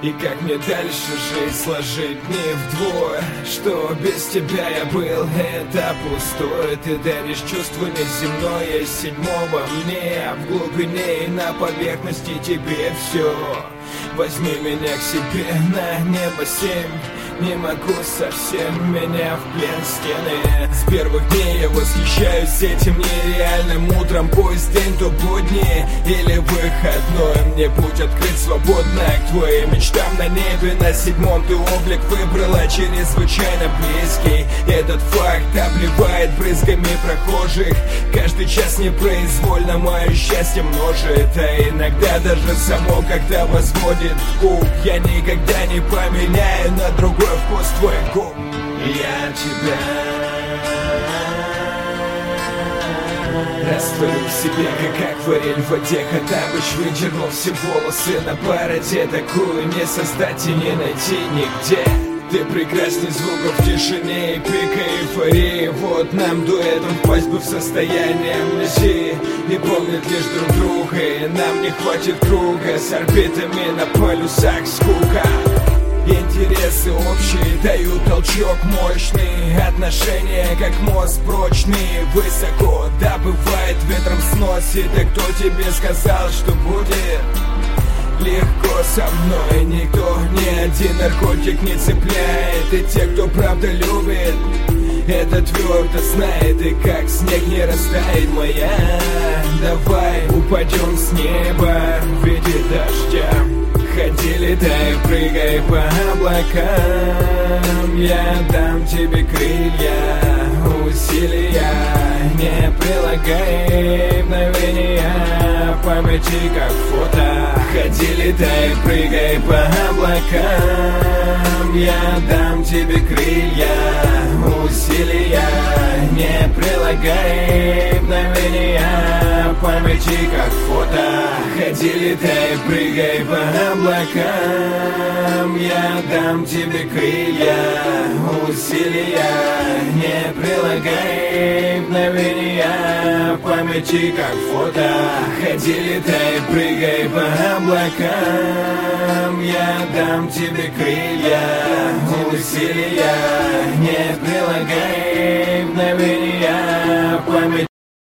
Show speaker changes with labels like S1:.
S1: И как мне дальше жить, сложить дни вдвое? Что без тебя я был, это пустое. Ты даришь чувство неземное, седьмого мне. В глубине и на поверхности тебе все. Возьми меня к себе на небо 7. Не могу совсем, меня в плен стены. С первых дней я восхищаюсь этим нереальным утром. Пусть день то будни или выходной, мне путь открыт свободно к твоим мечтам на небе. На 7-м ты облик выбрала чрезвычайно близкий. Этот факт обливает брызгами прохожих. Каждый час непроизвольно мое счастье множит, а иногда даже само как-то возводит в куб. Я никогда не поменяю на другой вкус твой губ. Я тебя растворю в себе, как акварель в воде. Хотабыч выдернул все волосы на бороде. Такую не создать и не найти нигде. Ты прекрасней звуков в тишине и пика эйфории. Вот нам дуэтом впасть бы в состояние амнезии. Не помнят лишь друг друга, и нам не хватит круга. С орбитами на полюсах скука. Интересы общие дают толчок мощный. Отношения как мост прочный. Высоко, да бывает ветром сносит. И кто тебе сказал, что будет легко со мной? Никто, ни один наркотик не цепляет. И те, кто правда любит, это твердо знает. И как снег не растает моя. Давай упадем с неба в виде дождя. Ходи, летай, прыгай по облакам. Я дам тебе крылья, усилия. Не прилагай мгновения памяти, как фото. Ходи, летай, прыгай по облакам. Я дам тебе крылья, усилия. Не прилагай мгновения памяти, как фото. Ходи, летай, прыгай по облакам. Я дам тебе крылья, усилия. Не прилагай мгновения памяти, как фото. Ходи, летай, прыгай по облакам. Я дам тебе крылья, усилия. Не прилагай мгновения памяти,